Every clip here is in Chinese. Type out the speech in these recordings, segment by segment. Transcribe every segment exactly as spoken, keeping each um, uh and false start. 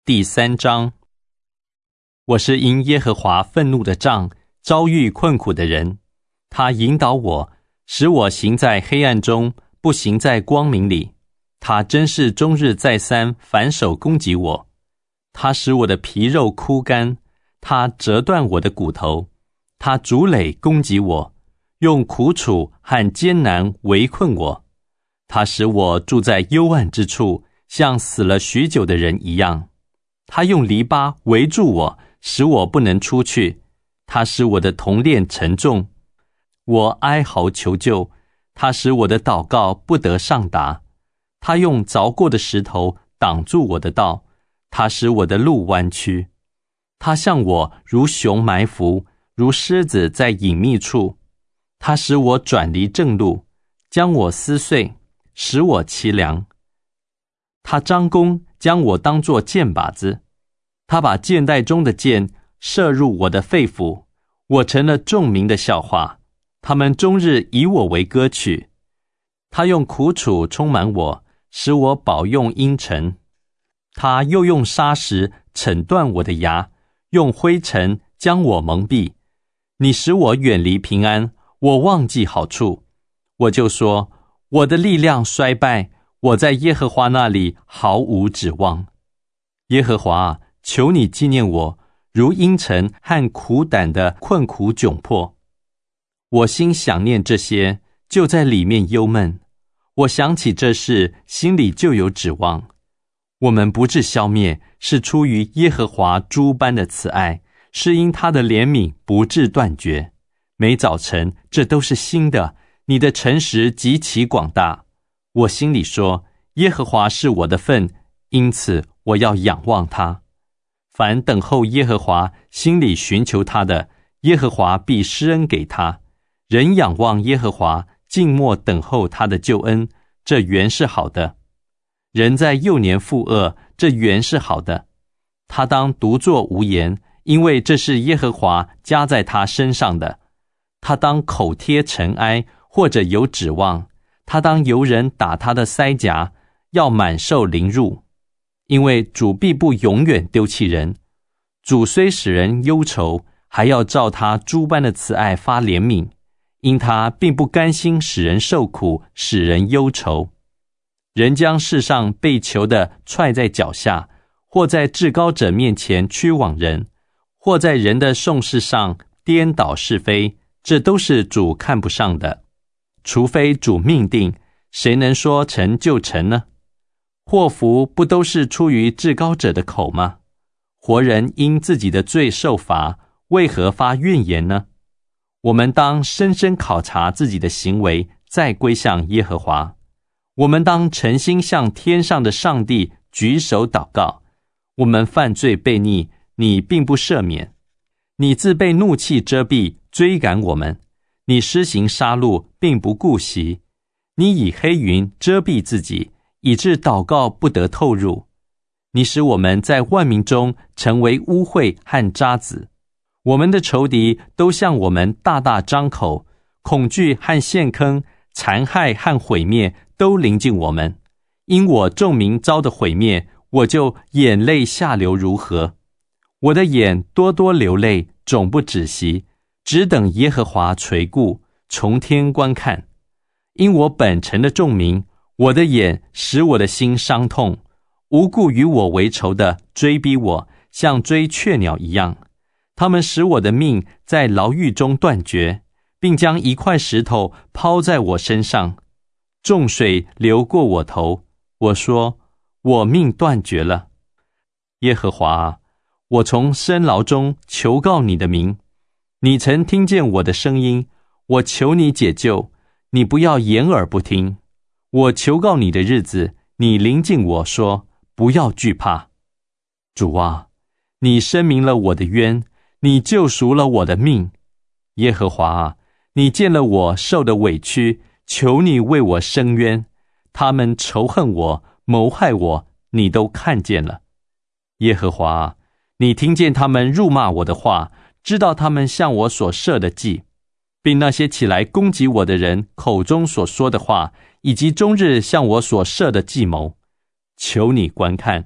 第三章。我是因耶和华愤怒的杖，遭遇困苦的人。他引导我，使我行在黑暗中，不行在光明里。他真是终日再三反手攻击我。他使我的皮肉枯干，他折断我的骨头。他竹垒攻击我，用苦楚和艰难围困我。他使我住在幽暗之处，像死了许久的人一样。他用篱笆围住我，使我不能出去。他使我的铜链沉重，我哀嚎求救。他使我的祷告不得上达。他用凿过的石头挡住我的道，他使我的路弯曲。他向我如熊埋伏，如狮子在隐秘处。他使我转离正路，将我撕碎，使我凄凉。他张弓，将我当作箭靶子。他把箭袋中的箭射入我的肺腑，我成了众民的笑话。他们终日以我为歌曲。他用苦楚充满我，使我饱用阴沉。他又用砂石惩断我的牙，用灰尘将我蒙蔽。你使我远离平安，我忘记好处。我就说，我的力量衰败，我在耶和华那里毫无指望。耶和华啊，求你纪念我，如阴沉和苦胆的困苦窘迫。我心想念这些，就在里面忧闷。我想起这事，心里就有指望。我们不致消灭，是出于耶和华诸般的慈爱，是因他的怜悯不致断绝。每早晨，这都是新的，你的诚实极其广大。我心里说，耶和华是我的份，因此我要仰望他。凡等候耶和华，心里寻求他的，耶和华必施恩给他。人仰望耶和华，静默等候他的救恩，这原是好的。人在幼年负恶，这原是好的。他当独坐无言，因为这是耶和华加在他身上的。他当口贴尘埃，或者有指望。他当由人打他的腮颊，要满受凌辱。因为主必不永远丢弃人。主虽使人忧愁，还要照他诸般的慈爱发怜悯。因他并不甘心使人受苦，使人忧愁。人将世上被囚的踹在脚下，或在至高者面前屈枉人，或在人的讼事上颠倒是非，这都是主看不上的。除非主命定，谁能说成就成呢？祸福不都是出于至高者的口吗？活人因自己的罪受罚，为何发怨言呢？我们当深深考察自己的行为，再归向耶和华。我们当诚心向天上的上帝举手祷告。我们犯罪悖逆，你并不赦免。你自被怒气遮蔽，追赶我们。你施行杀戮，并不顾惜。你以黑云遮蔽自己，以致祷告不得透入。你使我们在万民中成为污秽和渣滓。我们的仇敌都向我们大大张口，恐惧和陷坑，残害和毁灭都临近我们。因我众民遭的毁灭，我就眼泪下流如河。我的眼多多流泪，总不止息，只等耶和华垂顾，从天观看。因我本城的众民，我的眼使我的心伤痛。无故与我为仇的追逼我，像追雀鸟一样。他们使我的命在牢狱中断绝，并将一块石头抛在我身上。众水流过我头，我说，我命断绝了。耶和华啊，我从深牢中求告你的名。你曾听见我的声音，我求你解救，你不要掩耳不听。我求告你的日子，你临近我说，不要惧怕。主啊，你申明了我的冤，你救赎了我的命。耶和华啊，你见了我受的委屈，求你为我伸冤。他们仇恨我，谋害我，你都看见了。耶和华啊，你听见他们辱骂我的话，知道他们向我所设的计，并那些起来攻击我的人口中所说的话，以及终日向我所设的计谋。求你观看，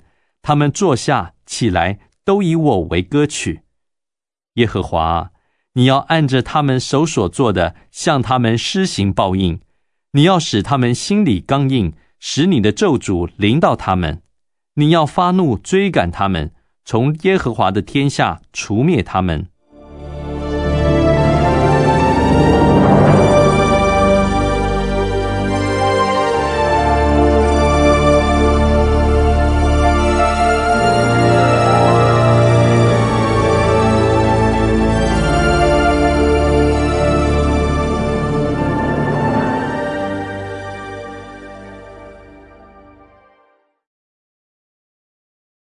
他们坐下起来，都以我为歌曲。耶和华啊，你要按着他们手所做的，向他们施行报应。你要使他们心里刚硬，使你的咒诅临到他们。你要发怒追赶他们，从耶和华的天下除灭他们。